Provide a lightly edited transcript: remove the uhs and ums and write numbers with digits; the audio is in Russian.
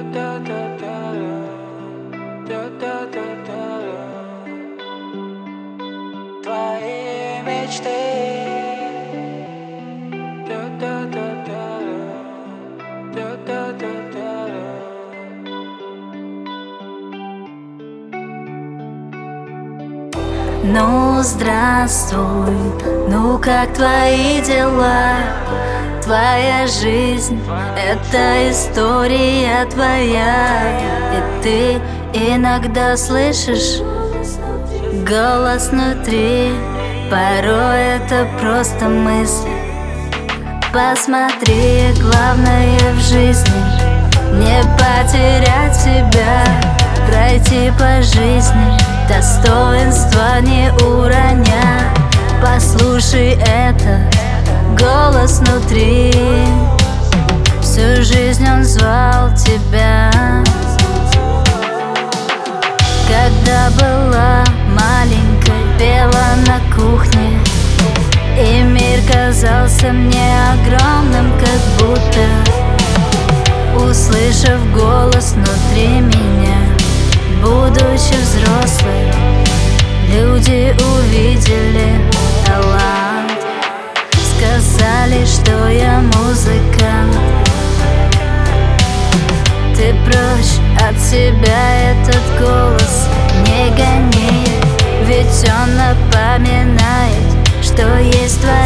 Твои мечты. Ну, здравствуй, ну как твои дела? Твоя жизнь — это история твоя. И ты иногда слышишь голос внутри, порой это просто мысли. Посмотри, главное в жизни — не потерять себя, пройти по жизни, достоинства не уроня. Послушай это, голос внутри, всю жизнь он звал тебя. Когда была маленькой, пела на кухне, и мир казался мне огромным, как будто. Услышав голос внутри меня, будучи взрослой, люди увидели талант. Сказали, что я музыкант. Ты прочь от себя этот голос не гони, ведь он напоминает, что есть твоя